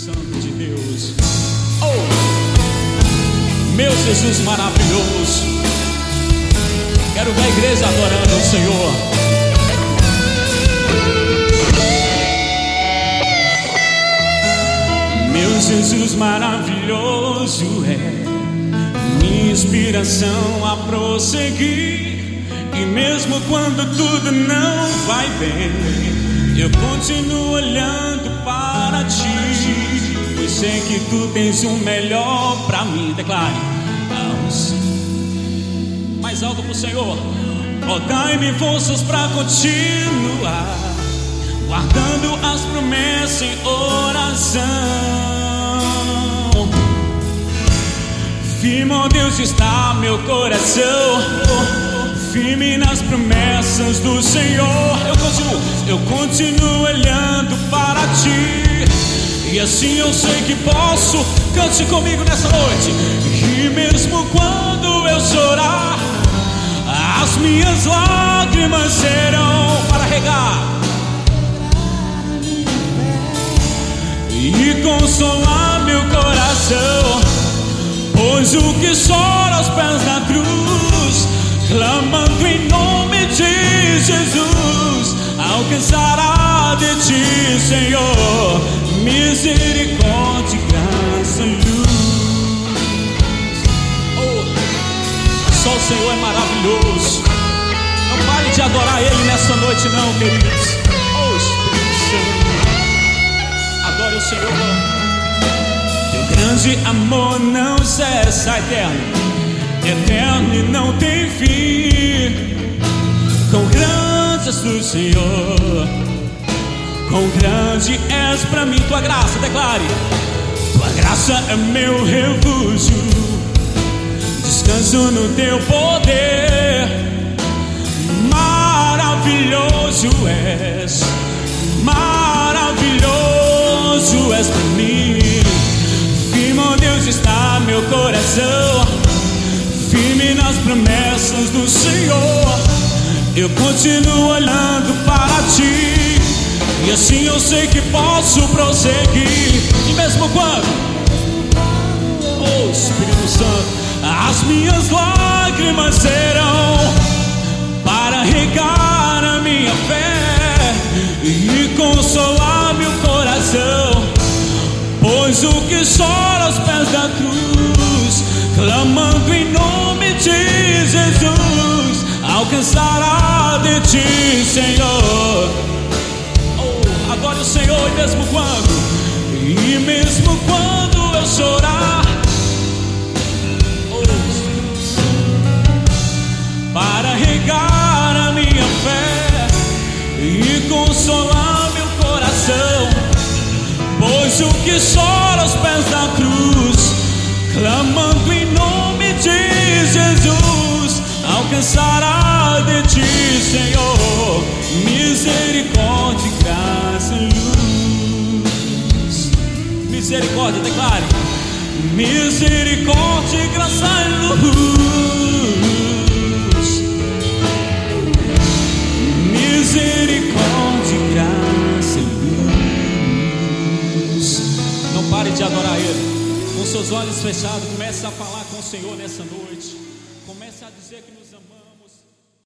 Santo de Deus. Oh, meu Jesus maravilhoso. Quero ver a igreja adorando o Senhor. Meu Jesus maravilhoso é minha inspiração a prosseguir. E mesmo quando tudo não vai bem, eu continuo olhando para ti, pois sei que tu tens o melhor pra mim. Declare mais alto pro Senhor. Oh, dai-me forças pra continuar, guardando as promessas em oração. Firme, ó Deus, está meu coração, firme nas promessas do Senhor. Eu continuo olhando para ti, e assim eu sei que posso. Cante comigo nessa noite. E mesmo quando eu chorar, as minhas lágrimas serão para regar e consolar meu coração, pois o que chora aos pés da cruz, clamando em nome de Jesus, alcançará de ti, Senhor, misericórdia, graça e luz. Oh, só o Senhor é maravilhoso. Não pare de adorar Ele nessa noite não, queridos. Oh, Espírito Santo, adore o Senhor. Teu grande amor não cessa, eterno e não tem fim. Quão grande és tu, Senhor, quão grande és pra mim. Tua graça, declare. Tua graça é meu refúgio, descanso no teu poder. Maravilhoso és pra mim. Firme, ó Deus, está meu coração, firme nas promessas do Senhor. Eu continuo olhando para ti, e assim eu sei que posso prosseguir. E mesmo quando, oh Espírito Santo, as minhas lágrimas serão para regar a minha fé e consolar meu coração, pois o que chora aos pés da cruz, clamando em nome de Jesus, alcançará de ti, Senhor. Oh, adore o Senhor. E mesmo quando eu chorar, oh, para regar a minha fé e consolar meu coração, pois o que chora aos pés da cruz, clamando em nome de Jesus, alcançará de ti, Senhor, misericórdia, graça e luz. Misericórdia, declare. Misericórdia, graça e luz. Misericórdia, graça e luz. Não pare de adorar Ele. Com seus olhos fechados, comece a falar com o Senhor nessa noite. Comece a dizer que nos